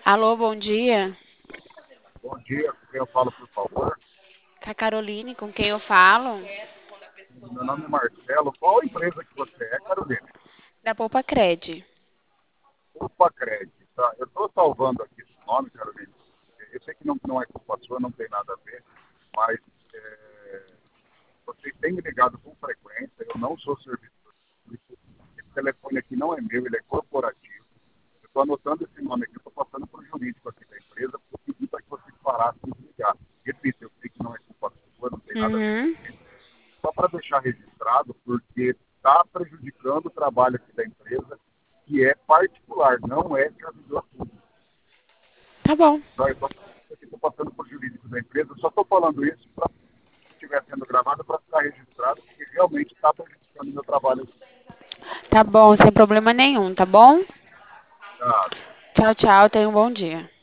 Alô, bom dia. Bom dia, com quem eu falo, por favor? Com a Caroline, com quem eu falo? Meu nome é Marcelo. Qual a empresa que você é, Carolina? Da Poupa Cred. Opa, Crédito. Tá? Eu estou salvando aqui esse nome, Carolina. Eu sei que não é culpa sua, não tem nada a ver, mas vocês têm me ligado com frequência. Eu não sou serviço público. Esse telefone aqui não é meu, ele é corporativo. Eu estou anotando esse nome aqui, estou passando para o jurídico aqui da empresa, porque eu pedi para que vocês parassem de ligar. Repito, eu sei que não é culpa sua, não tem nada a ver Uhum. com isso. Só para deixar registrado, porque está prejudicando o trabalho aqui da empresa, que é particular, não é servidor público. Tá bom. Então, eu estou passando por jurídico da empresa, só estou falando isso para que estiver sendo gravado para ficar registrado, porque realmente está prejudicando o meu trabalho aqui. Tá bom, sem problema nenhum, tá bom? Tá? Tchau, tchau. Tenha um bom dia.